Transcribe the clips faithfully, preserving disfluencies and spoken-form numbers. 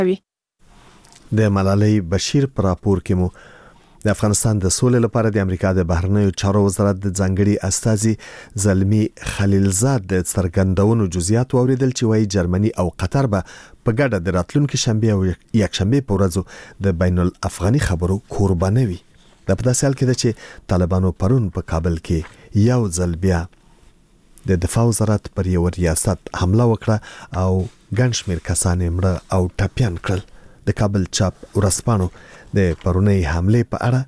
د ملالۍ بشیر پر راپور کې مو د افغانستان د سولې لپاره د امریکا د بهرنیو چارو وزارت د ځانګړي استازي زلمی خلیلزاد د څرګندونو جزئیات اوریدل چې وايي جرمني او قطر به په ګډه د راتلونکو شنبه او یکشنبه په ورځو د بین الافغاني خبرو قرباني وي. د په داسې حال کې چې طالبانو پرون په کابل کې یو ځل بیا د دفاع وزارت پر یو ریاست حمله وکړه او ګڼ شمېر کسان یې مړه او ټپیان کړل. د کابل چاپ ورځپاڼو د پرونی حمله په اړه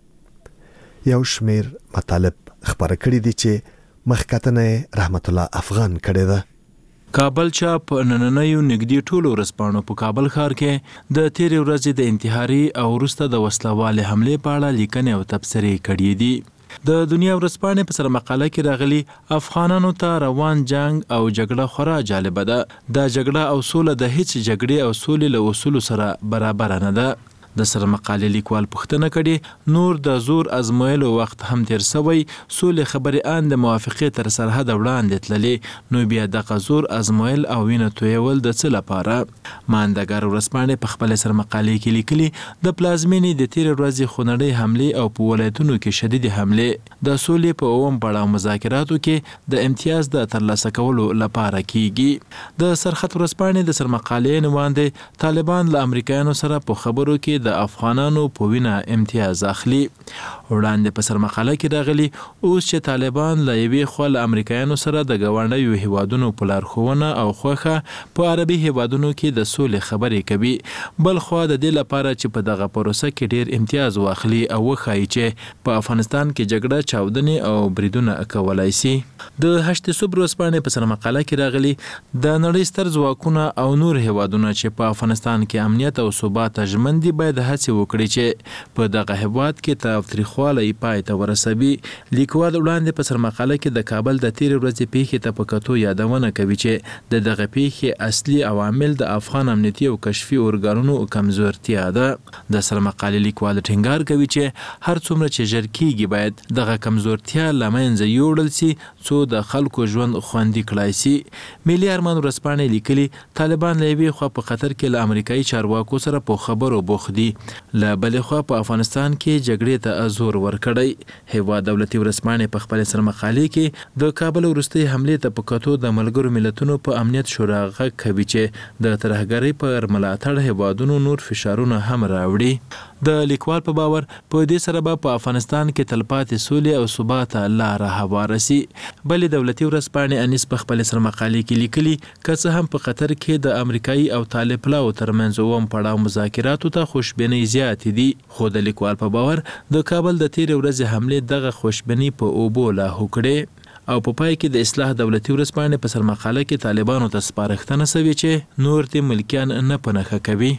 یو شمېر مطالب خبره کړې دي چې مخکتنه رحمت الله افغان کړی ده. کابل چاپ نننیو نګدي ټولو ورځپاڼو په کابل ښار کې د تیرې ورځې د انتحاري او وروسته د وسلوالې حملې په اړه لیکنې او تبصرې کړې دي. د دنیا ورځپاڼې په سر مقاله کې راغلي افغانانو ته روان جنگ او جګړه خورا جالبه ده. دا جګړه او سوله د هیڅ جګړې او سولې له اصولو سره برابر نه ده. د سر مقالې لیکوال پوښتنه کړي نور د زور ازمویلو وخت هم تیر سوی سولې خبرې ان د موافقې تر سرحد وړاندې تللې نو بیا د زور ازمویل او وینه تویول د څه لپاره. ماندګار ورځپاڼې په خپل سر مقالې کې لیکلي د پلازمینې د تیر ورځې خونړۍ حمله او په ولایتونو کې شدید حمله د سولې په اوم پړاو مذاکراتو کې د امتیاز د ترلاسه کولو لپاره کیږي. د سرخط ورځپاڼې د سر مقالې نواندې طالبان له امریکایانو سره په خبرو کې د افغانانو په وینا امتیاز اخلي. وړاندې په سر مقاله کې راغلي اوس چې طالبان له یوې خوا له امریکایانو سره د ګاونډیو هیوادونو په لارښوونه او خوښه په عربي هیوادونو کې د سولې خبرې کوي، بل خوا د دې لپاره چې په دغه پروسه کې ډیر امتیاز واخلي او وښایي چې په افغانستان کې جګړه چاودنې او بریدونه کولای شي. د هشت صبح ورځپاڼې په سر مقاله کې راغلي د نړۍ ستر ځواکونه او نور هیوادونه چې په افغانستان کې امنیت او ثبات ژمن دي باید هڅه وکړي چې په دغه هیواد کې تاوتریخوالی پای ته ورسوي. لیکوال وړاندې په سر مقاله کې د کابل د تیر ورځې پیښې ته په کتو یادونه کوي چې د دغه پیښې اصلي عوامل د افغان امنیتي او کشفي ارګانونو کمزورتیا ده. د سر مقالې لیکوال ټینګار کوي چې هر څومره چې ژر کیږي باید دغه کمزورتیا له منځه یوړل شي څو د خلکو ژوند خوندي کړای شي. ملي ارمان ورځپاڼې لیکلي طالبان له یوې خوا په قطر کې له امریکایي چارواکو سره په خبرو بوخت دي، له بلې خوا په افغانستان کې جګړې ته زور ورکړی. هیواد دولتي ورځپاڼې په خپل سر مقالې کې د کابل وروستۍ حملې ته په کتو د ملګرو ملتونو په امنیت شورا غږ کوي چې د ترهګرۍ پر ملاتړ هیوادونو نور فشارونه هم راوړي. د لیکوال په باور په دې سره به په افغانستان کې تلپاتې سولې او ثبات لاره هواره سي. بلې دولتي ورځپاڼې انیس په خپل سر مقالې کې لیکلي که څه هم په قطر کې د امریکایي او طالب پلاو ترمنځ اوم پړاو مذاکراتو ته خوشبینۍ زیاتې دي، خو د لیکوال په باور د کابل د تیر ورځې حملې دغه خوشبینۍ په اوبو لاهو کړې. او په پای کې د اصلاح دولتي ورځپاڼې په سر مقاله کې طالبانو ته سپارښتنه شوې چې نور دې ملکیان نه په نښه کوي.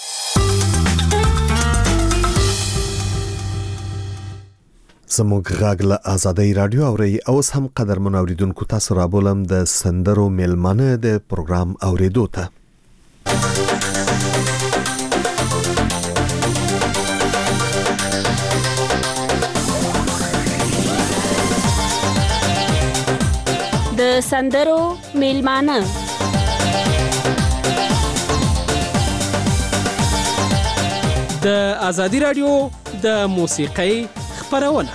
زموږ غږ له آزادۍ رادیو اوري. اوس هم قدرمن اوریدونکو تاسو را بولم د سندرو میلمانه د پروګرام اوریدو ته. د سندرو میلمانه د آزادۍ رادیو د موسیقۍ خبرونه.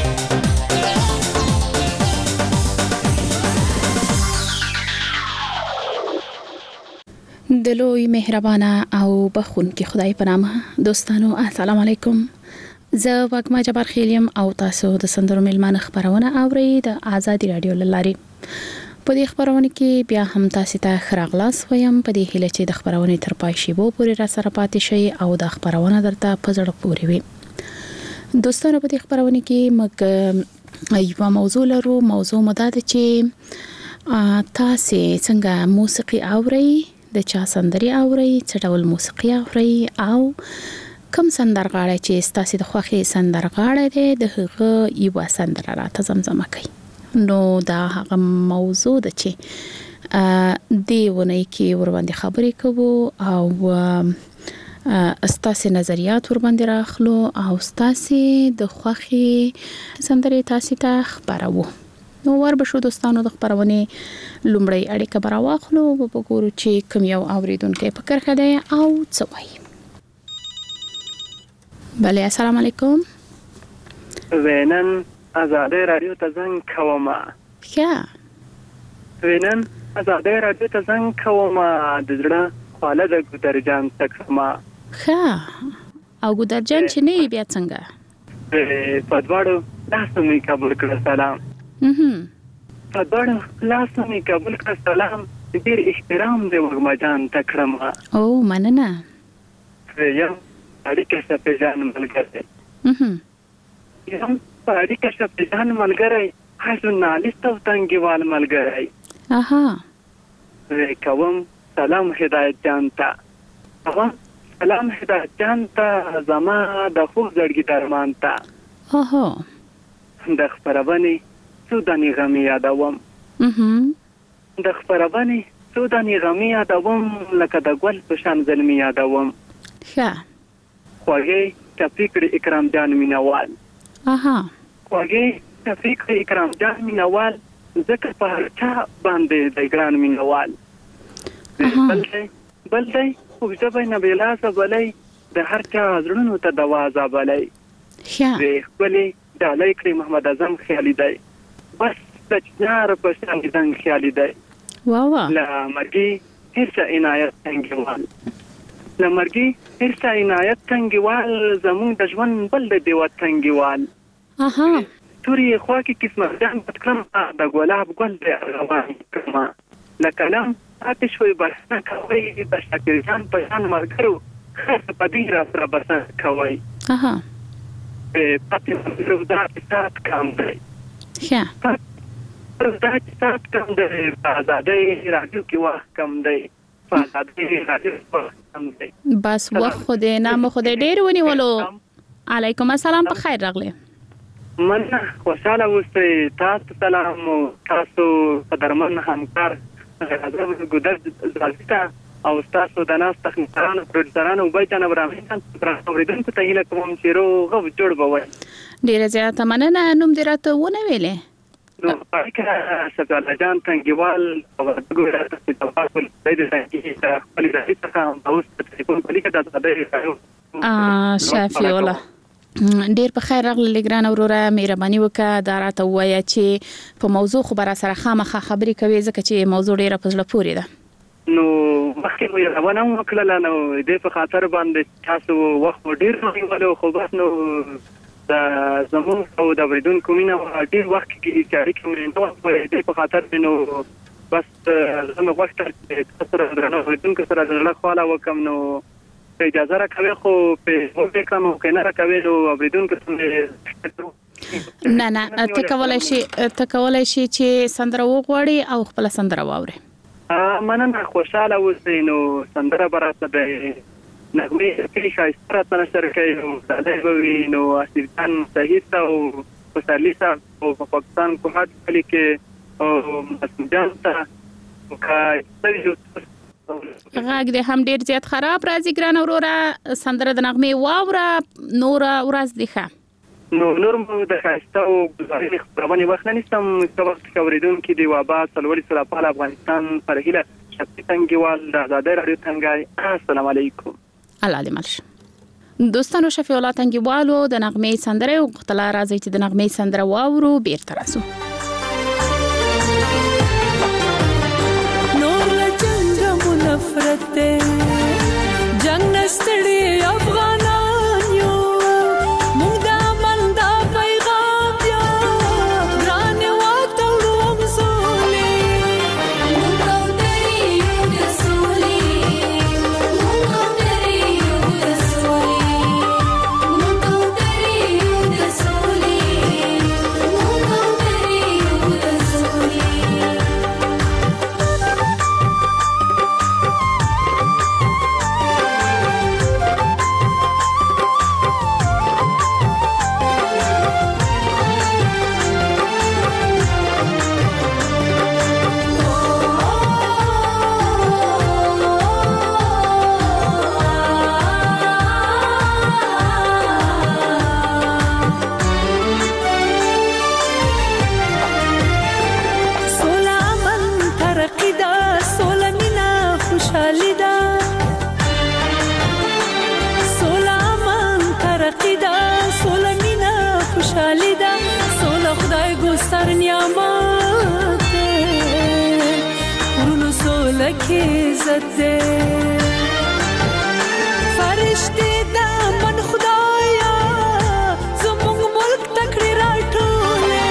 د لوی مهربانه او بخښونکي خدای په نامه دوستانو السلام علیکم. زه واګما جبار خیلیم او تاسو د سندرو میلمانه خبرونه اورئ د آزادۍ رادیو لاري. په دې خبرونه کې بیا هم تاسو ته خراغلاس ویم په دې هیله چې د خبرونه تر پای شي وو پورې را سره پاتې شي او د خبرونه درته په زړه پورې وي. دوستانو په دې خبرونه کې موږ یو موضوع لرو. موضوع مدته چې تاسو څنګه موسیقي اورئ، د چا سندري اورئ، څه ډول موسیقي اورئ او کوم سندرغاړی چې تاسو د خوښي سندرغاړی دی د هغه یو سندره راته زمزمه کوي. نو دا هغه موضوع ده چې دی ونه کې ور باندې خبرې کوو او استاسي نظریات ور باندې راخلو او استاسي د خوخي سندري تاسو ته خبرو. نو ور بشو دوستانو د خبرونه لومړی اړیکه براواخلو په وګورو چې کوم یو اوریدونکو په کرخه دی او څه وایي. بله السلام علیکم. وینن آزادی رادیو ته زنګ کوم. ښه وینن آزادی رادیو ته زنګ کوم د زړه خاله د ګودر جان تکما. ښه او ګودر جان چې نه بیا څنګه په دواړو لاسو می قبول کړ سلام. مهم په دواړو لاسو می قبول کړ سلام. ډیر احترام دی ورما جان تکړم. او مننه. یم اړیکه شپه جان ملګری. مهم یم اړیکه شپه جان ملګری. ژورنالیست او تنګیوال ملګری. اها کوم سلام هدایت جان ته. کوم سلام هدایت جان ته زما د خوب زړګي درمان ته. اها د خبرونه سودانی غمی یادوم. مهم د خبرونه سودانی غمی یادوم لکه د ګل په شان زلمی یادوم. ښه خوږی تفکر اکرام جان مینوال. اها خوږی تفکر اکرام جان مینوال ځکه په هر چا باندې د ګران مینوال. بل دی بل دی خو ژبه نه بلاسه بلې د هر چا زړونو ته دوازه بلې. ښه خپلې ډالۍ کړې محمد اعظم خیالي دی. بس د چنار په شان زنګ خیالي دی. واه واه لا مرګي هرڅ عنایت څنګهوال. لا مرګي هرڅ عنایت څنګهوال زمون د ژوند بل د دیوت څنګهوال. اها توري خوا کې قسمت جان پتکلم د ګلاب ګل دی روان کما. لکلام آتش وي بسنه کوي د شکر جان په شان مرګرو خاص په دې را سره بسنه کوي. اها پاتې روزا سات کم دی. ښه روزا سات کم دی. آزادی رادیو کې وخت کم دی. آزادی رادیو کې کم دی. بس وخت خو دې نام خو دې ډېر ونیولو. علیکم السلام په خیر راغلی. مننه خوشاله اوسئ. تاسو سلام او تاسو قدرمن همکار غزل ګودر زالتا او تاسو د ناس تخنیکانو پروډوسرانو وبای جان ابراهیم خان ترڅو اوریدونکو ته هیله کوم چې روغ جوړ بوي. ډیره زیاته مننه. نوم دې راته ونه ویلې؟ نو پاکه سپاله جان تنګیوال او ګوره تاسو ته په دې ځای کې خپل ځای څخه اوس په ټلیفون کې دا د ا شافي ولا ډیر په خیر راغلی لګران اوروره مهرباني وکړه دا راته وایي چې په موضوع خبره سره خامخا خبرې کوي ځکه چې موضوع ډیره په زړه پورې ده. نو مخکې مو یو ونه وکړل نو دې په خاطر باندې تاسو وخت ډیر نیولو خو بس نو د زمون او د وریدونکو مینه ډیر وخت کې چې اړیکې مې نو دې په خاطر نو بس زموږ وخت تر درنو وریدونکو سره د الله خواله وکم. نو په اجازه راکوي خو په وګړي کوم کنه راکوي نو اوریدونکو څنګه نه نه ته کولای شي ته کولای شي چې سندره وغوړي او خپل سندره واوري. ا مننه خوشاله اوسئ. نو سندره براته به نغمه کې شایسته تر سره کوي نو دا به نو اصلان صحیح او پسرلیسا او په پاکستان کو هات کلی کې او مسجد ته وکړي غاګ دې هم ډیر زیات خراب راځي ګران اوروره سندره د نغمه واوره نور ورځ دی ښه. نو نور مو د خاصه او ظاهري خبرونه وخت نه نستم چې وخت کوریدون کې دی وابا سلوړي سره په افغانستان پر هله شپې څنګهوال د آزادۍ رادیو څنګه. السلام علیکم. الله دې مل دوستانو شفیع الله څنګهوالو د نغمه سندره او خپل راځي چې د نغمه سندره واورو بیرته راسو. نفرت جنگ نستړي افغانان یو موږ د عمل دا پیغام بیا ګران وخت وروم سولې موږ کوي د سولې موږ کوي د سولې موږ کوي د سولې موږ کوي عزت دے فرشتے دا من خدایا زمونږ ملک تکړه راټولې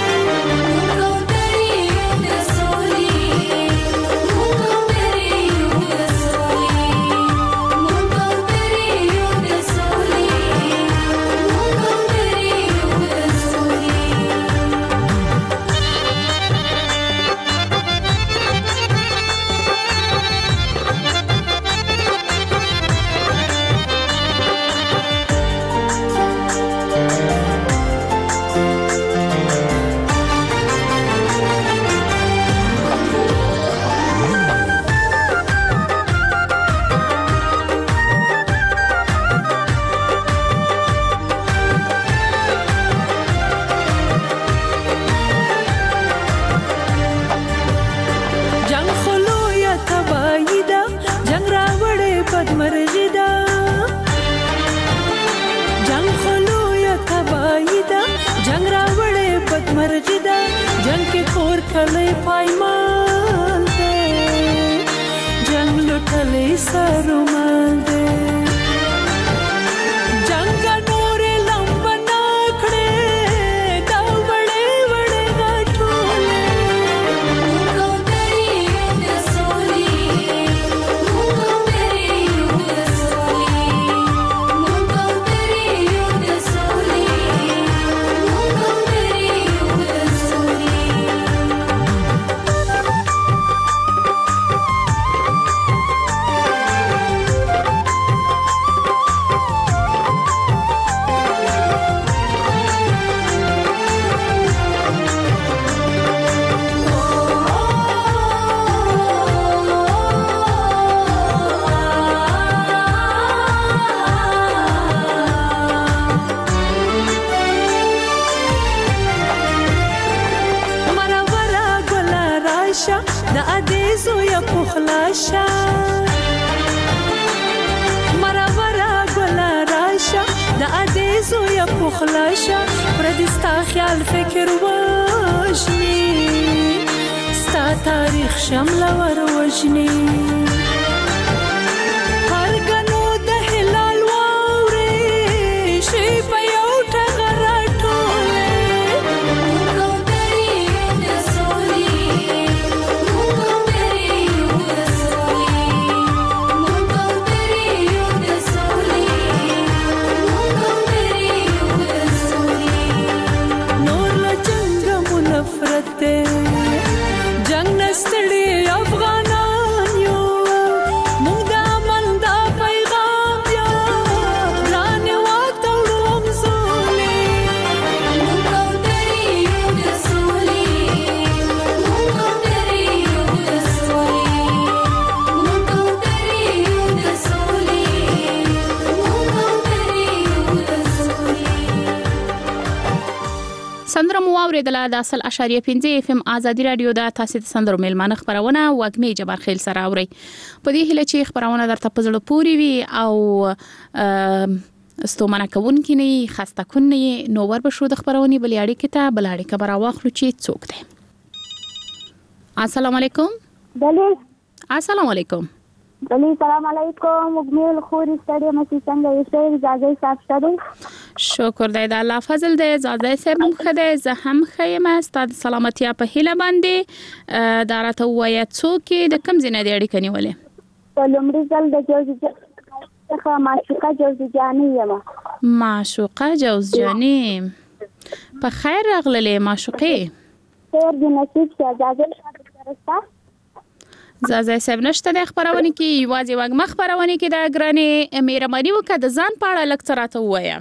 کله پایمان دے جنگ لټلې سرمان دے جنگ نور لمب نکړې دا وړې وړې غټولې مونږ دې د سولې مونږ دې د سولې مونږ دې د سولې مونږ دې د سولې د ادیزو یا پخلاشا مرورا ګلا راشا د ادیزو یا پخلاشا پردستا خیال فکر وژني ستا تاریخ شمل ور وژني هرګنو د هلال واوري شي په یو ټغر راټولې جنگ نستړي افغانان یو موږ د امن دا پیغام یا ګران واته وړم سولې موږ درې یو د سولې موږ درې یو د سولې موږ درې یو د سولې موږ درې یو د سولې سندره مو اوریدله د اصل اشاریه پنځه اف ام ازادي رادیو د تاسو د سندرو میلمانه خبرونه وګمې جبار خیل سره اوري په دې هله چې خبرونه درته په زړه پوري وي او ستومنه کوونکې نه خسته کون نه نو ور به شو د خبرونه بلیاړي کته بلاړي خبر واخلو چې څوک ده السلام علیکم بله السلام علیکم بله سلام علیکم وګمې خوري ستړي مې څنګه یې شي اجازه صاحب شته شکر دی د الله فضل دی زاده صاحب مخده زه هم خیم استاد سلامتی په هله باندې دارته وایي څوک د کم زینه دی اړیکه نیولې په لومړي ځل د جوزي څخه معشوقه جوزي جاني یم معشوقه جوزي جاني په خیر راغلې معشوقه خیر دې نصیب شه اجازه درسته زازه صاحب نشته د خبرونه کې یوازې وګ مخ خبرونه کې د ګرانې مېرمنی وکړه د ځان پاړه لکثراته وایا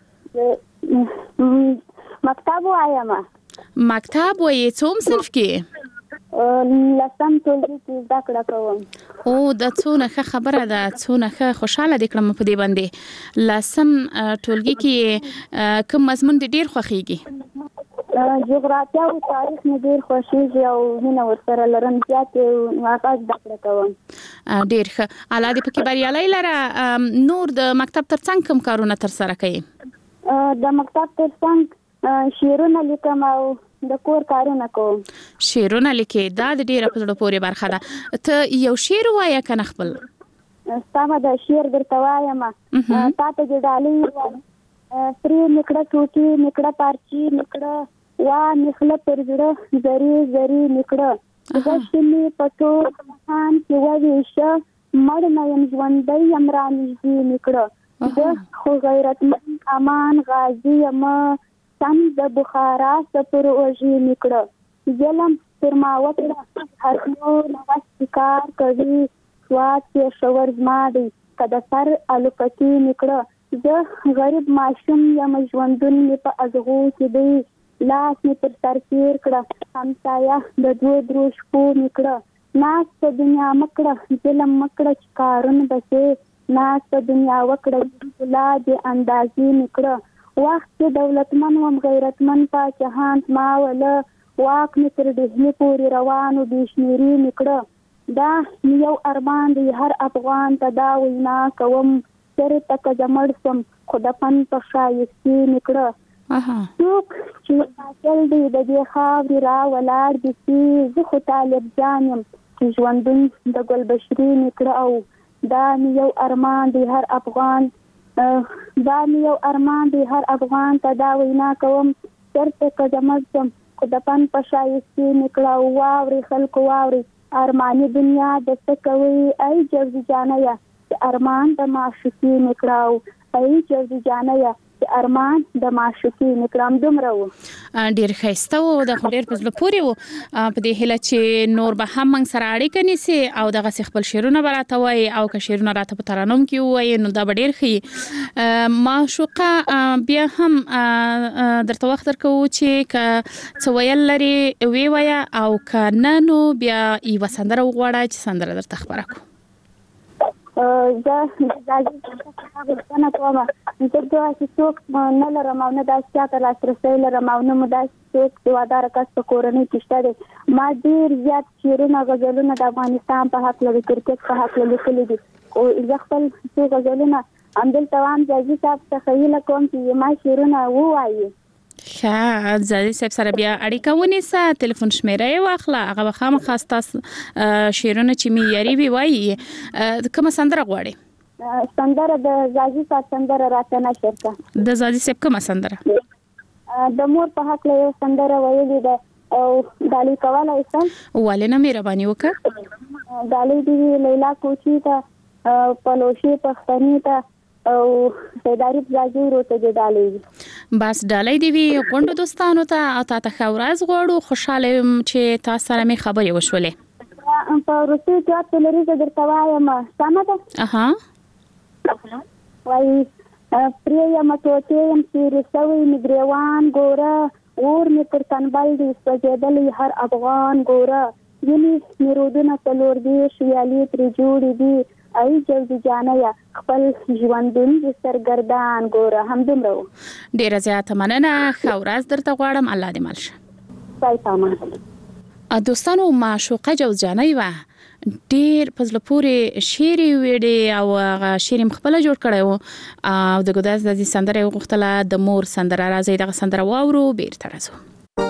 مکتب وایم مکتب وایي څوم صنف کې لسم ټولګي کې زده کړه کوم او د څونه خبره ده څونه خوشاله دي کړم په دې باندې لسم ټولګي کې کوم مضمون ډیر خوښیږي جغرافیا او تاریخ مې ډیر خوښیږي او مینه ورسره لرم زیات واقع زده کړه کوم ډیر ښه الله دې پکې بریالي لره نور د مکتب ترڅنګ کوم کارونه تر سره کوي د مکتب ترڅنګ شعرونه لیکم او د کور کارونه کوم. شعرونه لیکي دا د ډیره په زړه پورې برخه ده. ته یو شعر وایې کنه خپل؟ سمه د شعر درته وایم. تا ته د ډالۍ پرې نکړه ټوټې نکړه پارچې نکړه وا نخله پر زړه زری زری نکړه زشتې په ټول جهان کې وویشه مړ نه یم ژوندی یم رانږدې نکړه زه خو غیرتمند امان غازي یم سم د بخارا سپر وژې نکړه ظلم پر ما وکړه هر نو نوست کار کوي سواد کې شور زما دی که د سر الوپکې نکړه زه غریب ماشوم یم ژوندون مې په ازغو کې دی لاس مې پر سر تیر کړه همسایه د دوه درو شپو نکړه ناس په دنیا مکړه ظلم مکړه چې کارونه بسې ناس په دنیا وکړه لا دې اندازې نکړه وخت کې دولتمن وم غیرتمن پاچهان ما وله واک مې تر ډهلي پورې روانو بې شمېرې نکړه دا یو ارمان دی هر افغان ته دا وینا کوم چېرته که زه مړ شم خو د فن په ښایستې نکړه څوک چې قاتل دی د دې خاورې را ولاړ دي چې زه خو طالب جان یم چې ژوندون د ګلبشرې نکړه او دا مې یو ارمان دی هر افغان دا مې یو ارمان دی هر افغان ته دا وینا کوم چېرته که زه مړ شم خو د فن په ښایستې نکړه او واورئ خلکو واورئ ارمانی دنیا د څه کوي ای جوزي جانیا چې ارمان د معشوقي نکړاو ای جوزي جانیا چې ارمان د معشوقي نکړم دومره و. ډیر ښایسته و د ډیر په زړه پورې و په دې هیله چې نور به هم موږ سره اړیکه نیسي او دغه خپل شعرونه به راته وایي او که شعرونه راته په ترانوم کې ووایي نو دا به ډیر ښه. معشوقه بیا هم درته وخت درکوو چې که څه ویل لري وی وایه او که نه نو بیا یوه سندره وغواړه چې سندره درته خپره کړو. زه زاجي څخه غوښتنه کوم چې دا چې څوک نه لرم او نه داسې چاته لاسرسی لرم او نه مو داسې څوک سواداره کس په کورنۍ کې شته دی ما ډېر زیات شعرونه غزلونه د افغانستان په هکله د کرکټ په هکله لیکلي دي او زه خپل څو غزلونه همدلته وایم زاجي صاحب څخه هیله کوم چې ما شعرونه ووایي. ښه زاجي صاحب سره بیا اړیکه ونیسه ټلیفون شمیره یې واخله هغه به خامخا ستاسو شعرونه چې معیاري وي وایي. کومه سندره غواړئ؟ سندره د زاجي صاحب سندره راته نشر کړه. د زاجي صاحب کومه سندره؟ د مور په هکله یو سندره ویلې ده او ډالۍ کولی شم؟ ولې نه مهرباني وکړه. ډالۍ دې وي لیلا کوچي ته پلوشي پښتني ته او سیداری زاجي وروته دې ډالۍ وي. بس ډالۍ دې وي غونډو دوستانو ته او تا ته ښه ورځ غواړو. خوشحاله یم چې تاسو سره مې خبرې وشولې. په روسي جواب تلري زه درته وایم سمه ده؟ اها وایي پرې یم ټوټې یم تېرې سوی مې ګریوان ګوره اور مې پر تنبل دی سوځېدلی هر افغان ګوره ځینې مې رودونه څلور دېرش ویالې ترې جوړې دي ای جوزي جانیا خپل ژوندون د سرګردان ګوره همدومره و. ډېره زیاته مننه ښه ورځ درته غواړم الله دې مل شه. سای پامان. دوستانو معشوقه جوزي جانۍ وه ډېر په زړه پورې شعر یې ویډې او هغه شعر یې خپله جوړ کړی و او د ګوداز د دې سندره یې وغوښتله د مور سندره. راځئ دغه سندره واورو بیرته راځو.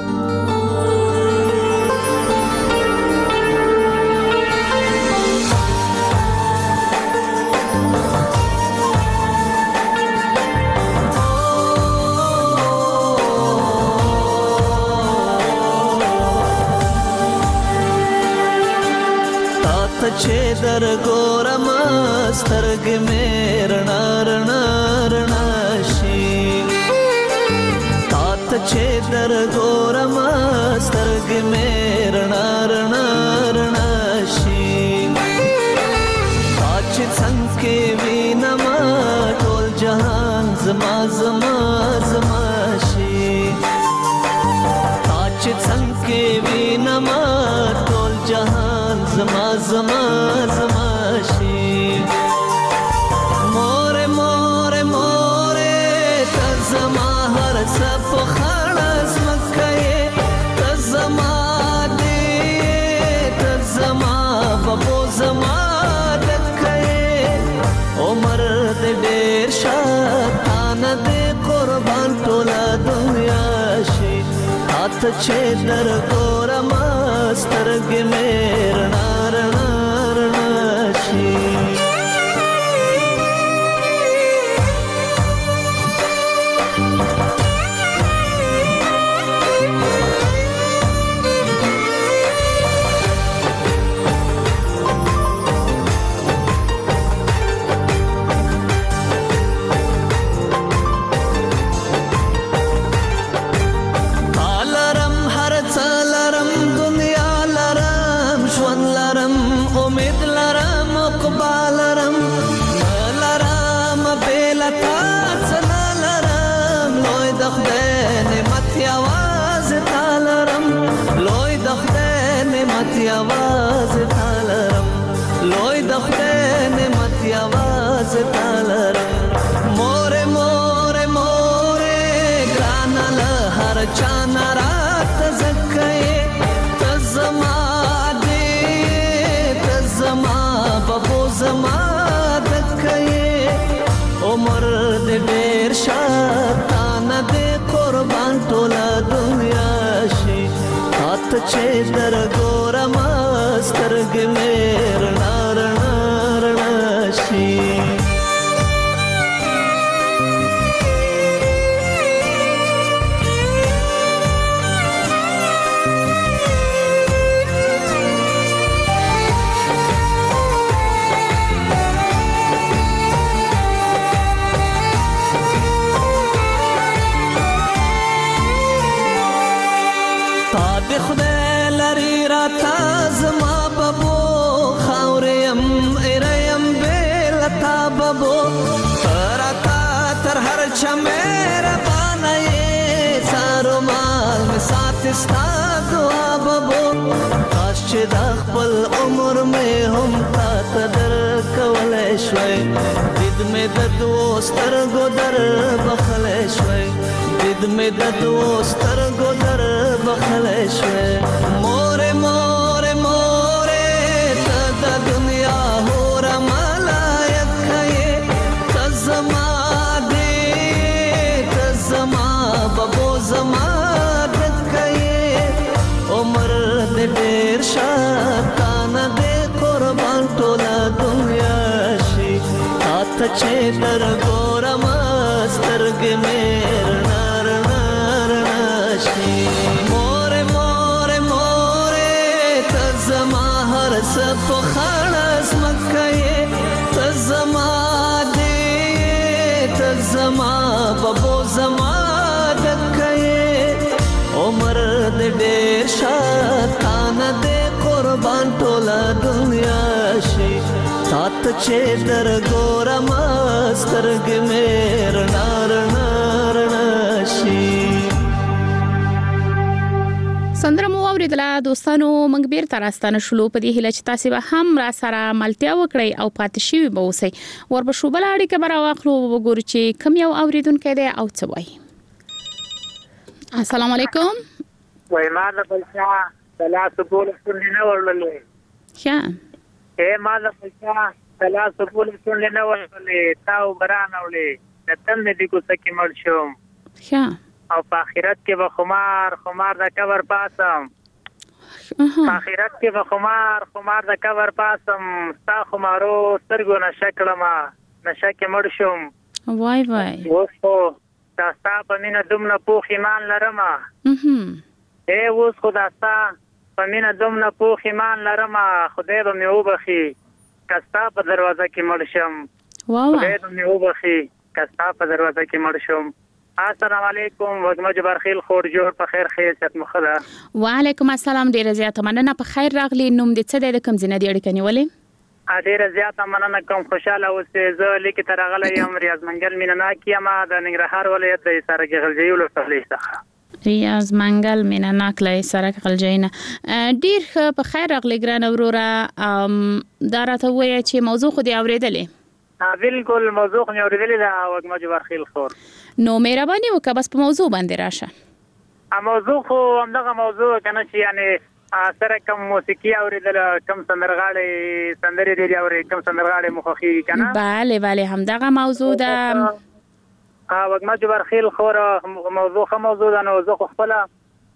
چې در ګورم سترګې مې رڼا رڼا رڼا شي تا ته چې در ګورم سترګې مې رڼا رڼا رڼا شي تا چې څنګه کې وینم ټول جهان زما زما زما شي تا چې څنګه کې وینم ټول جهان زما زما زما شي مور مور مور ته زما هر څه په خړس مکه ته زما دې ته زما بابو زما دکه عمر دې ډېر شاتانه دې قربان ټوله دنیا شي تا ته چې در ګورم سترګې مې رڼا رڼا رڼا شي आवाज तालरम लोई दखते ने मत आवाज तालरम मोरे मोरे मोरे ग्रानल हर चाना रात जक्के तजमा दे तजमा बबो जमा दक्के उमर दे बेर शातान दे कुर्बान टोला दुनिया शी हाथ चे दर गोरम سترګې مې رڼا رڼا رڼا شي تا دې خدای لري راته زما بابو خاوریم ایریم بیلتا بابو تراتا تر هر چا میرا بانای سارو مال می سات استا دعا بابو کاش چې د خپل عمر می هم تا تدر کولای شوي دید می د دوستر ګدر بخلای شوي دید می د دوستر ګدر بخلای شوي مور مور مور ته د دنیا هور ملایک کای تزما دې تزما بابو زما دکای عمر دې ډیر شاتان دې قربان ټوله دنیا شي تاته چې در ګورم سترګې مې رڼا رڼا رڼا شي مور مور مور تزما هر څه په خړس مکه تزما دې تزما بابو زما دکه عمر دې ډېر شاتان دې قربان ټوله دنیا شي تات چې در ګورم سترګې مې رڼا رڼا رڼا شي سندره مو اوریدله دوستانو موږ بیرته راستانه شلو په دې هیله چې تاسو به هم را سره ملتیا وکړئ او پاتې شي به اوسئ وربشو بل اړیکه به راواخلو وګورو چې کوم یو اوریدونکو دی او څه وایي السلام علیکم وای ما د بلچا ثلاث بول څنګه ورللې ښه اے ما د بلچا ثلاث بول څنګه ورللې تاو بران اولې د تم دې کو سکه مړ شوم ښه او په آخرت کې به خمار خمار د کور پاسم په آخرت کې به خمار خمار د کور پاسم ستا خمارو سترګو نشه کړم نشه کې مړ شوم وای وای اوس خو تاسو په مینه دومره پوخ ایمان لرم اے اوس خدا ستا په مینه دومره پوخ ایمان لرم خدای به مې وبخي کستا په دروازه کې مړ شم خدای به مې وبخي کستا په دروازه کې مړ شم السلام علیکم وګما جبر خیل خور جوړ په خیر خیرت مخدا وعلیکم السلام ډیر زیات مننه په خیر راغلی نوم دې څه د کوم ځنه دی اړیکه نیولې ډیر زیات مننه کوم خوشاله اوسې زه لیکي تر غلې یم ریاض منګل مینا کیما د ننګرهار ولایت د سرګ غلجی ولسوالۍ څخه ریاض منګل مینا ناکلې سرګ غلجینا ډیر په خیر راغلی ګران اورورا دا راته وایي چې موضوع خو دی اوریدلې بالکل موضوع مې اوریدلې دا وګما جبر خیل خور نو مهرباني وکړه بس په موضوع باندې راشه ا موضوع خو همدغه موضوع کنه چې یعنی سره کوم موسیقي اوریدل کوم سندرغاړي سندري دی اوري کوم سندرغاړي مخخي کنه bale bale همدغه موضوع ده ا وګما جبر خیل خور موضوع خو موضوع ده نو زه خپل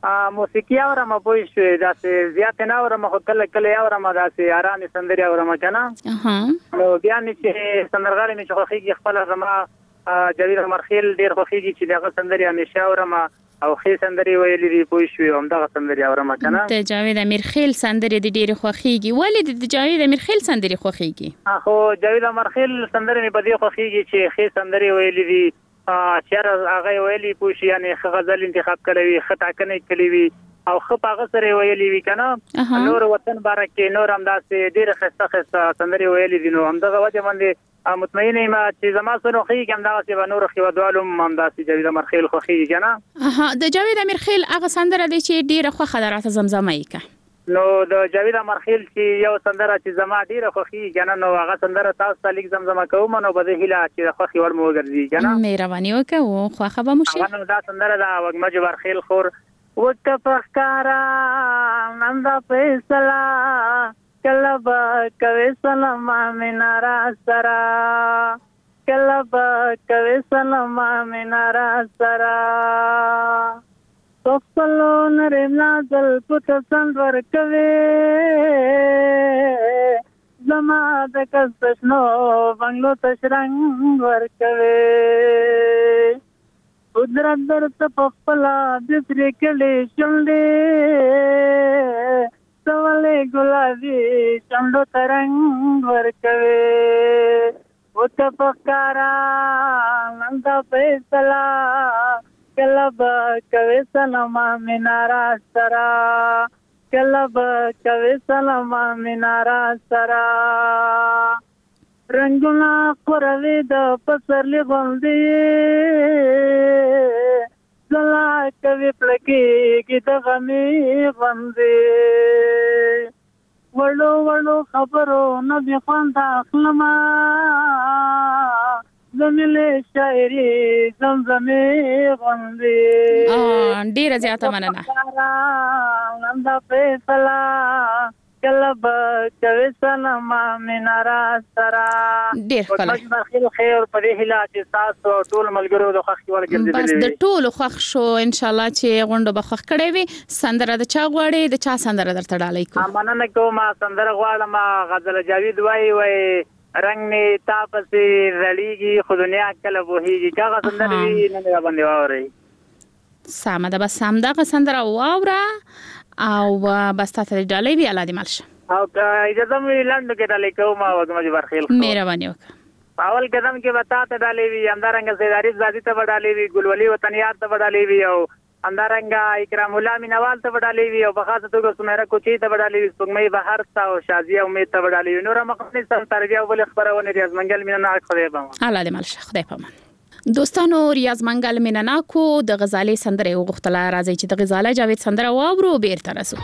موسیقي اورم پوه شوې داسې زیات نه اورم خو کله کله اورم داسې آرامې سندرې اورم کنه نو بیا مې چې سندرغاړي مې چې خوښیږي خپل زما جاوید امرخیل ډېر خوښیږي چې دغه سندرې همیشه اورم او ښې سندرې ویلې دي پوه شوې همدغه سندرې اورم کنه د جاوید امرخیل سندرې د ډېرې خوښیږي ولې د جاوید امرخیل سندرې خوښیږي خو جاوید امرخیل سندرې مې په دې خوښیږي چې ښې سندرې ویلې دي چیر هغه ویلي پوه شي یعنې ښه غزل انتخاب کړی وي ښه ټاکنې کړې وي او ښه په هغه سره ویلي وي کنه نور وطن باره کې نور همداسې ډېرې ښایسته ښایسته سندرې ویلې دي نو همدغه وجه باندې مطمئن یم چې زما څه خوښېږي همدغسې به نورو هېوادوالو هم همداسې جاوید امرخیل خوښېږي که نه د جاوید امرخیل هغه سندره دی چې ډېره خوښه ده راته زمزمه یې که نو د جاوید امرخیل چې یو سندره چې زما ډېره خوښېږي که نه نو هغه سندره تاسو ته لږ زمزمه کوم نو به زه هیله چې د خوښې وړ مو وګرځي که نه مهرباني وکړه و خوښه به مو شي هغه نو دا سندره ده وږمه جبارخیل خور وکه په ښکاره نن دا فیصله کله به کوې سلام مینه را سره کله به کوې سلام مینه را سره خپلو نرم نازل پته سند ورکوې زما د کس تشنو بنګلو تش رنګ ورکوې قدرت درته په خپله د سرې کړې شونډې سوالې ګلابي شونډو ته رنګ ورکوې وته په ښکاره نن دا فیصله کله به کوې سلام مینه را سره کله به کوې سلام مینه را سره رنګونه خوروي د پسرلي غوندې ځلا کوي پړکېږي د غمې غوندې وړو وړو خبرو نه بې خونده اخلمه زملې شاعري زمزمې غوندې ډېره زیاته مننه نن دا فیصله کله به کوې سلام مینه را سره ډېر ښکلی خیر خیر په دې هیله چې ستاسو ټول ملګرو د خوښې وړ ګرځېدلې بس د ټولو خوښ شو انشاءالله چې غونډه به خوښ کړی وي سندره د چا غواړې د چا سندره درته ډالۍ کوو مننه کوم سندره غواړم غزل جاوید وایي وایي رنګ مې تا پسې رړېږي خو دنیا کله پوهېږي که هغه سندرې وي نه مې راباندې واورئ سمه ده بس همدغه سندره واوره او بس تا ته ډالۍ وي الله دې مل شه او اجازه مې لنډو کې ډالۍ کوم وږمه جبارخیل مهرباني وکړه په اول قدم کې به تا ته ډالۍ وي همدارنګه سید عارف زادي ته به ډالۍ وي ګلولي وطنیار ته به ډالۍ وي او همدارنګه اکرام الله مینوال ته به ډالۍ وي او په خاصه توګه سمیره کوچي ته به ډالۍ وي سپوږمۍ بهر ته او شازیه امید ته به ډالۍ وي نوره مخکنۍ سم تربیه او بلې خپرونې ریاض منګل مینهناک خدای پامان الله دې مل شه خدای پامان دوستانو ریاض منګل مینهناکو د غزالې سندره وغوښتله راځي چې د غزاله جاوید سندره واورو بیرته راسو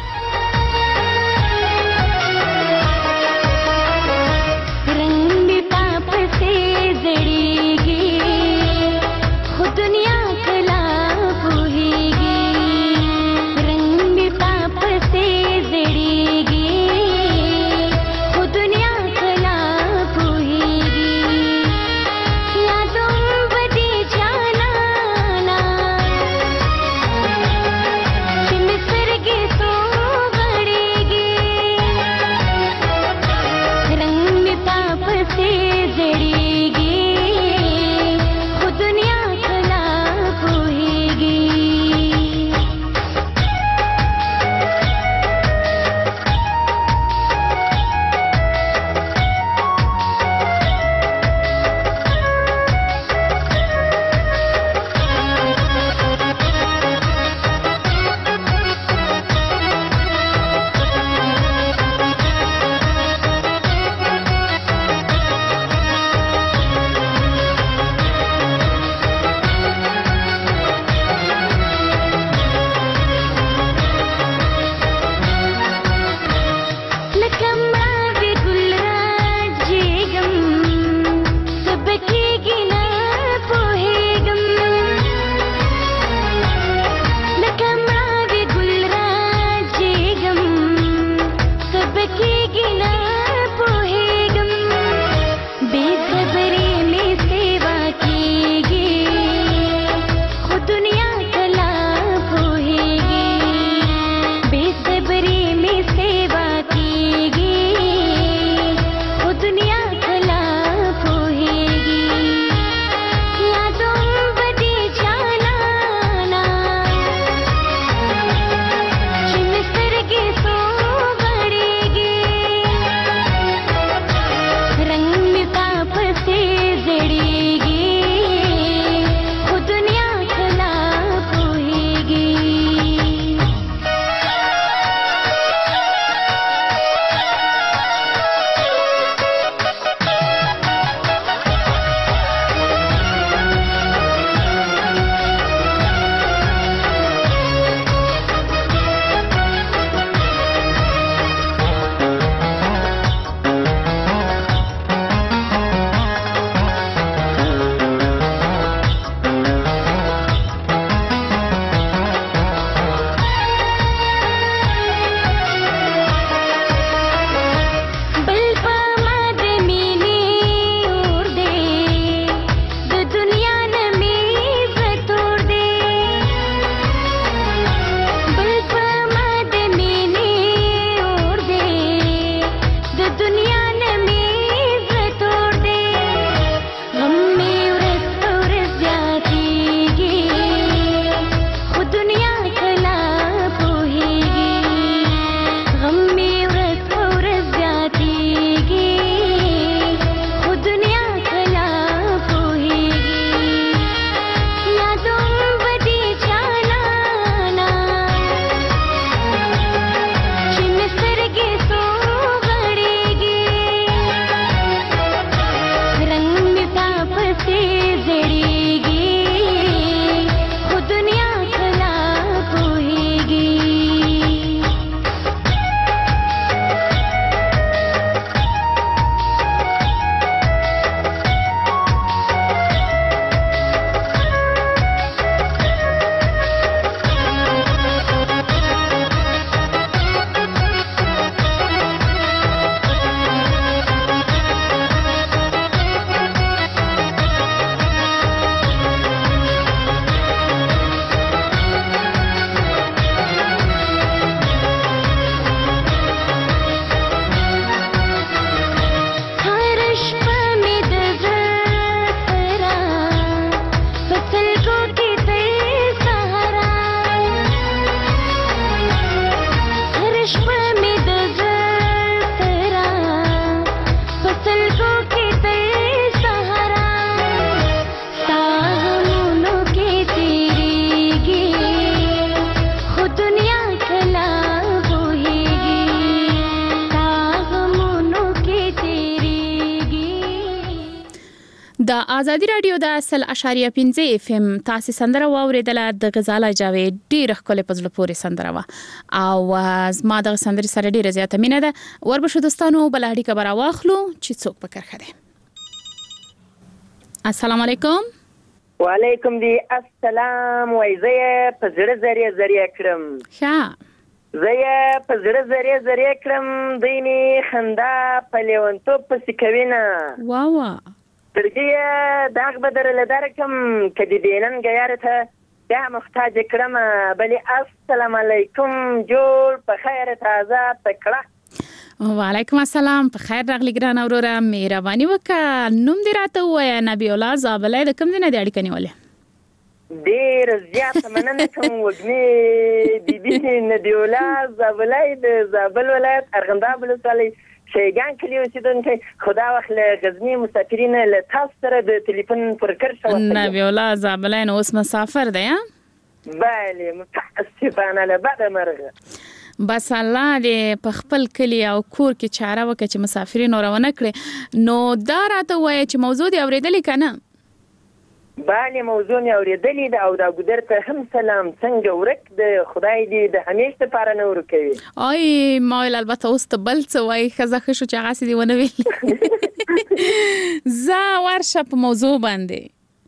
तो زړیږي خو دنیا کله پوهیږي د آزادی رادیو د اصل اشاریه پنځه اف ام تاسو سندره واوریدله د غزاله جاوید ډیره خپل پزله پورې سندره وا او زما د سندرې سره ډیره زیاته مینه ده وربشو دوستانو بلهډی کبر واخلو چې څوک پکر خره السلام علیکم وعلیکم دی السلام وایزه پزړه زریه زریه کړم ښه زه په زړه زریه زریه کړم دیني خندا په لیونتوب پسې کوینه وا وا ترجیه داغ بدر لدارکم کدی دینن غیارته دا محتاج کړم بلی السلام علیکم جوړ په خیر تازه پکړه وعلیکم السلام په خیر راغلی ګران اوروره مهرباني وکړه نوم دې راته وایه نبی الله زابلای د کوم ځای نه دی اړیکه نیولې ډېر زیات مننه کوم وګنی بیبي نبی الله زابلای د زابل ولایت ارغنداب ولسوالۍ شیګان کلی اوسیدونکي خدا واخله غزنی مسافرین له تاسو سره د ټلیفون پر کرښه وصل نبی الله زابلای نو اوس مسافر دی ها بله متاسفانه له بعد مرغه بس الله دې په خپل کلی او کور کې چاره وکړي چې مسافرین اورونه کړي نو دا راته وایي چې موضوع دی اوریدلې کنه بله موضوع مې اوریدلې ده او دا ګودر ته هم سلام څنګه ورک د خدای دې د همیشه لپاره نه ورکوي آی ما ویل البته اوس ته بل څه وایي ښځه ښه شو چې هغسې دې ونه ویل زه ورشه په موضوع باندې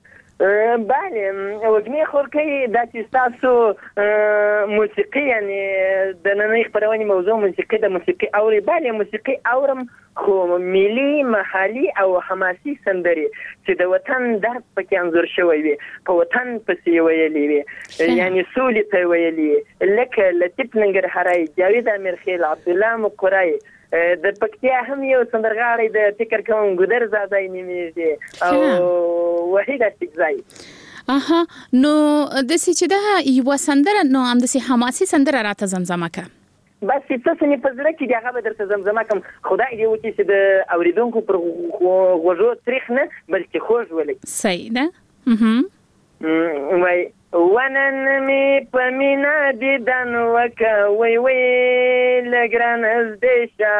بله وګمې خورکۍ دا چې ستاسو موسیقي یعنی د نننۍ خپرونې موضوع موسیقي د موسیقي اوري بله موسیقي اورم خو ملي محلي او حماسي سندرې چې د وطن درد پکې انځور شوی وي په وطن پسې ویلې وي یعنی سولې ته ویلې لکه لطیف ننګرهاري جاوید امیرخیل عبدالله مقرای د پکتیا هم یو سندرغاړی د فکر کوم ګودر زادای نومیږي او وحید استګزای اها نو د سې چې دا یو سندره نو هم د سې حماسي سندره راته زمزمه کا بس څه څه نه پزړه کې دغه به درته زمزمه کوم خدای دې وکړي چې د اوریدونکو پر غوږو تاریخ نه بلکې خوږ ولي صحیح ده اها وای ونن می پمینا دیدن وکا وی وی لګران از دیشا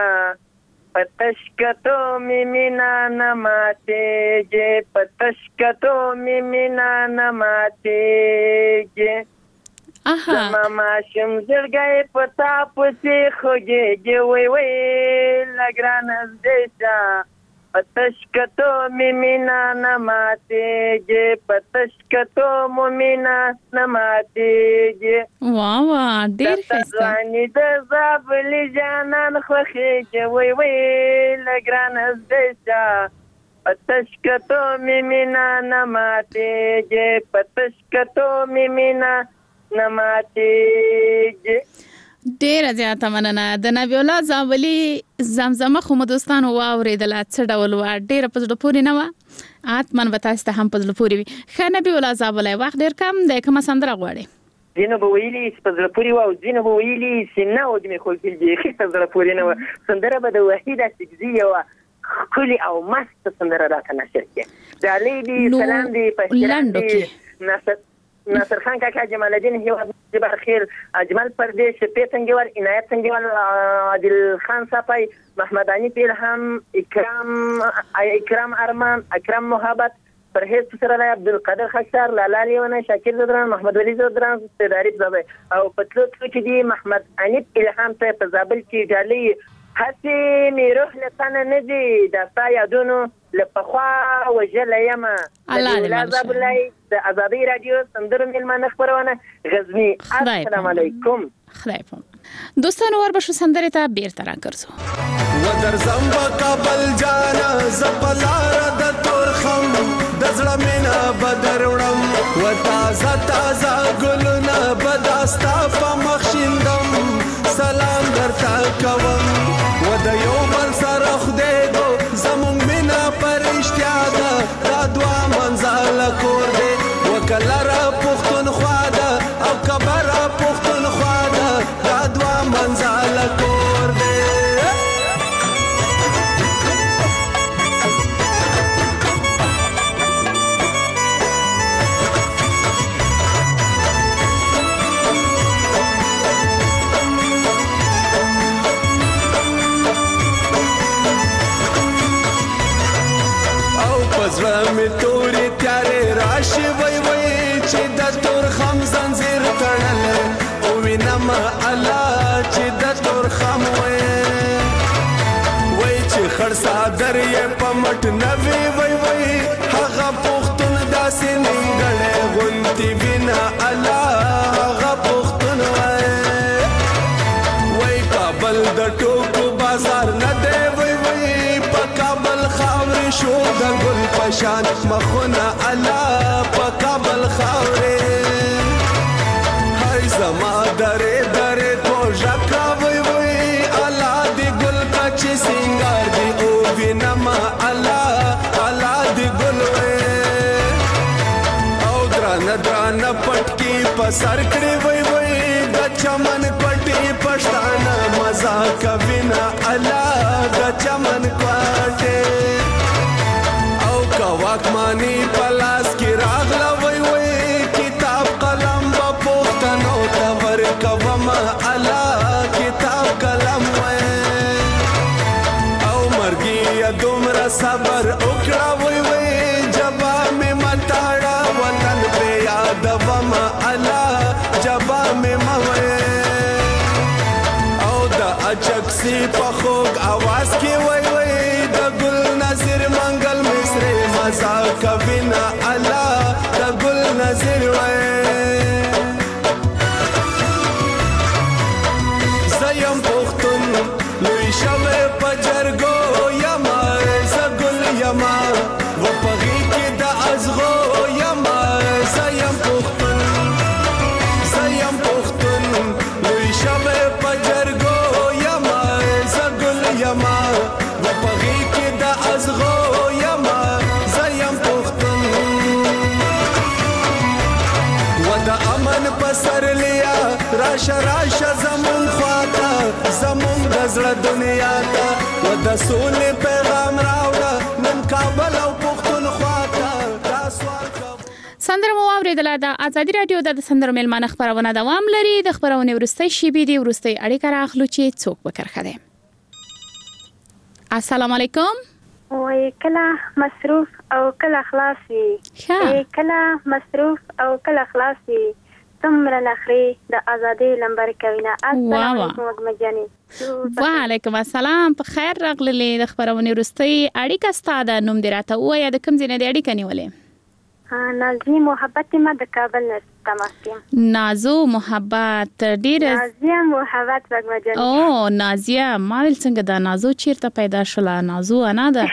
پتشکتو می مینا نماته جه پتشکتو می مینا نماته جه اها ماما شم زړګي پتا پسې خوږه جه وی وی لګران از دیشا پتشکتو میمینا نماته جه پتشکتو مومینا نماته جه واه واه ډیر ښه ځواني د زابل جانان خوخي جه وی وی لګران زدشا پتشکتو میمینا نماته جه پتشکتو میمینا نماته جه ډیره زیاته مننه د نبی الله زابلی زمزمه خو مو دوستانو واوریدله څه ډول وه ډیره په زړه پورې نه وه حتما به تاسو ته هم په زړه پورې وي ښه نبی الله زابلی وخت ډېر کم دی کومه سندره غواړې ځینو به ویلي چې په زړه پورې وه او ځینو به ویلي چې نه وږمې خوږېږي بیخي په زړه پورې نه وه سندره به د وحید استګزي یوه ښکلې او مسته سندره راته نشر کړې ډالۍ دي سلام دي په احترام دي نصر ناصر خان کاکا جمال الدین هیواد جبر خیر اجمل پردیش شفیع سنگیوال عنایت سنگیوال عادل خان صافی محمد عنی پیرهم اکرام اکرام ارمان اکرام محبت پرهیز پسرلی عبدالقادر خاکسار لالا لیونه شاکر زدران محمد ولی زدران سید عارف زاده او په تلو تلو کې دي محمد انیب الهام ته په زابل کې ډالۍ هسې مې روح له تنه نه دي د ستا یادونو له پخوا وژلی یمه د زابلای د ازادۍ راډیو سندرو میلمانه خپرونه غزني السلام علیکم. خدای پام دوستانو وربشو سندرې ته بیرته راګرځو ودرځم په کابل جانا زپلار د تورخم د زړه مینا بدر وړم و تازه تازه ګلونه بداستا په مخ شیندم سلام درته کوم و د یو بل سره خدای دو زمونږ مینا پرشتیا ده دا دوه منزله کور دی وکله را پښتونخوا ده او کبه را پښتونخوا ده دا دوه منزله کور دی. زړه مې تورې تیارې راشي وای وای چې د تورخم زنځیر تړلی او وینم الله چې د تورخم وای وای چې خړ صادر یې په مټ نه وي وای وای هغه پښتون داسې نیمګړی غوندې وینه الله هغه پښتون وای وای کابل د ټوکو بازار نه دی وای وای په کابل خاورې شو د ګل پشان مخونه الله په کابل خاورې هاي زما درې درې توژه کوي وای الله دې ګل کچې سنگار دی او وینم الله الله دې ګل وای او درانه درانه پټکی په سر کړې وای وای د چمن پټي پښتانه مزا کوي نه الله د چمن پټي واکمانی پلاس کی راغلا وای وای کتاب قلم په پښتنو ته ورکوم الله کتاب قلم وای او مرګي دومره صبر وکړه وای وای جبا مې متاړه وطن په یاد وم الله جبا مې موي او د اچکسی په خوږ आवाज کې وای وای د ګل نظر منګل مصری مزا کوینا الله د ګل نظر وای زیم پختون لوی شوه پجرګو یما زګل یما و پغی کې د ازغو یما زیم پختون زیم پختون لوی شوه پجرګو یما زګل یما و پغی کې د ازغو سر لیا راشه راشه زمون خواته زمون د زړه دنیا ته و د سولې پیغام راوړه نن کابل او پښتونخوا ته دا سوال سندره مو واورېدله د ازادي راډیو د سندرو میلمانه خپرونه دوام لري د خپرونې وروستۍ شیبې دي وروستۍ اړیکه راخلو چې څوک به کرښه دی. السلام علیکم. وای کله مصروف او کله خلاص وي کله مصروف او کله خلاص وي تمره نخري د ازادي لمبر کوینه. السلام علیکم مجانی. وعلیکم السلام په خیر راغلی د خبرونه وروستۍ اړیکه ستاده نوم دی راته وای د کوم ځای نه دی اړیکه نیولې؟ نازي محبت ما د کابل نه تماس کوم. نازو محبت ډیر نازیه محبت مجانی. او نازیه ما ول څنګه د نازو چیرته پیدا شوله؟ نازو انا ده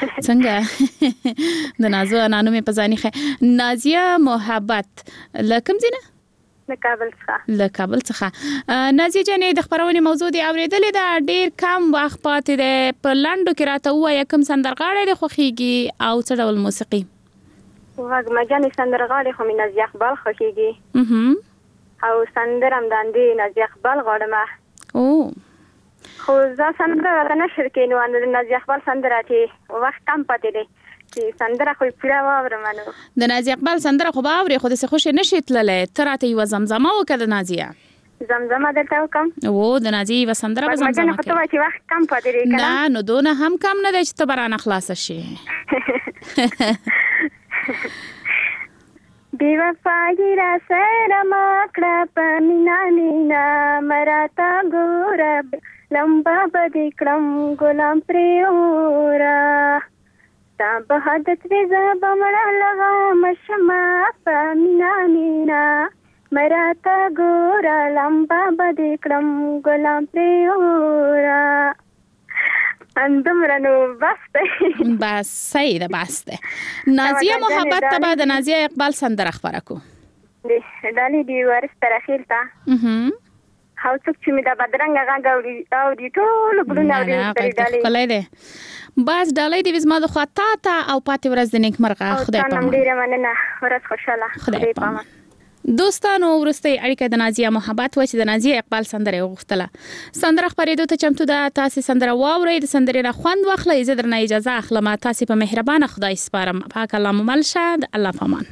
څنګه د نازو انا نوم په ځانی خه نازیه محبت لکم ځای نه له کابل څخه له کابل څخه. نازیه جانې د خبرونې موضوع دی اورېدلې دا ډیر کم وخت پاتې دی په لنډو کې راته وایه کوم سندرغاړی دی خوښیږي او څه ډول موسیقي؟ وږمه جانې سندرغاړی خو مې نازیه اقبال خوښیږي او سندره هم داندې نازیه اقبال غواړم او خو زه سندره راته نه شر کوي نو نازیه اقبال سندره چې وخت کم پاتې دی چې سندره خو پوره واورم نو د نازیه اقبال سندره خو باورې خو د څه خوشې نشي تللی ته راته یوه زمزمه وکړه د نازیه زمزمه درته وکم او د نازیه یوه سندره به زمزمه کړې خو ته چې وخت کم پاتې دی نه نو دونه هم کم نه دی چې ته به رانه خلاصه شي بی وفایی را سره مکړه په مینا مینا مراته ګوره لمبا بدې کړم ګلام پرې اوره تا به حدت وې زه به مړه لغم شمه په مینا مینا مراته ګوره لمبا بدې کړم ګلام پرې اوره اندمره نو بس دی بس صحیح ده بس ده نازیه محبت ته به د نازیه اقبال سندره خبره کو ډالۍ دی ورسته راخیل ته هاو څوک چې مې دا بدرنګه غږ اوري اوري ټول ګلونه اوري ډالۍ کولای دی بس ډالۍ دی زما د خوا تا ته او پاتې ورځ د نیکمرغه خدای پامان ډیره مننه ورځ خوشاله خدای پامان دوستانو ورسته اړیکه د نازیه محبت و چې د نازیه اقبال سندره وغوښتله سندره خبرېدو ته چمتو ده تاسو سندره واورئ د سندرې نه خوند واخلئ زه درنه اجازه اخلم تاسو په مهربانه خدای سپارم پاک الله مو مل شه الله پامان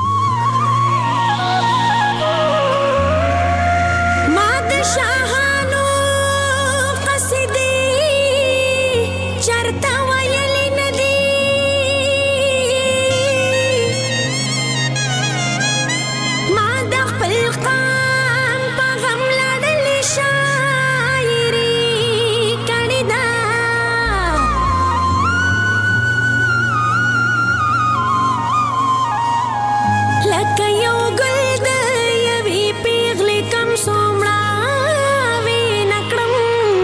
ما د شاهانو قصیدې چرته ویلې ندي ما د خپل قام په غم لړلې شاعري کړې ده لکه یو ګل د یوې پیغلې کم څومره وې نکړم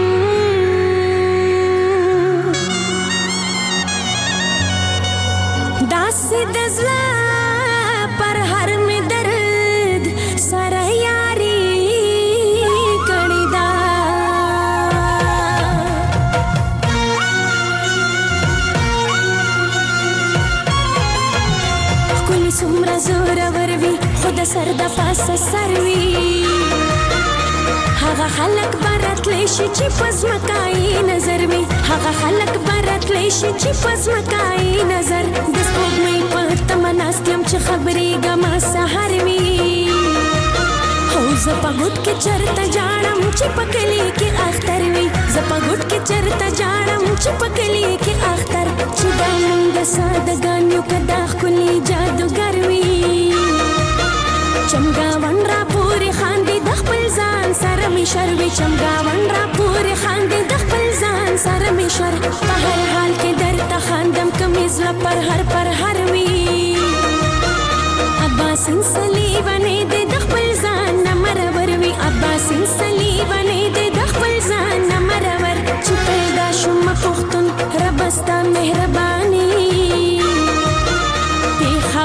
داسې د زړه پر هر مې درد سره یاري کړې ده ښکلې څومره زورور وي خو د سر د پاسه سر وي هغه خلک به راتلی شي چې په ځمکایي نظر وي هغه خلک به راتلی شي چې په ځمکایي نظر د سپوږمۍ په تمه ناست یم چې خبرېږمه سهار وي هو زه په ګوټ کې چرته جاړم چې په کلي کې اختر وي زه په ګوټ کې چرته جاړم چې په کلي کې اختر چې دا موږ سادهګان یو که دا ښکلي جادوګر وي چمګاون را پورې خاندي د خپل ځان سره مې شر وي چمګاون را پورې خاندي د خپل ځان سره مې شر په هر حال کې درته خاندم که مې زړه پر هر پر هر وي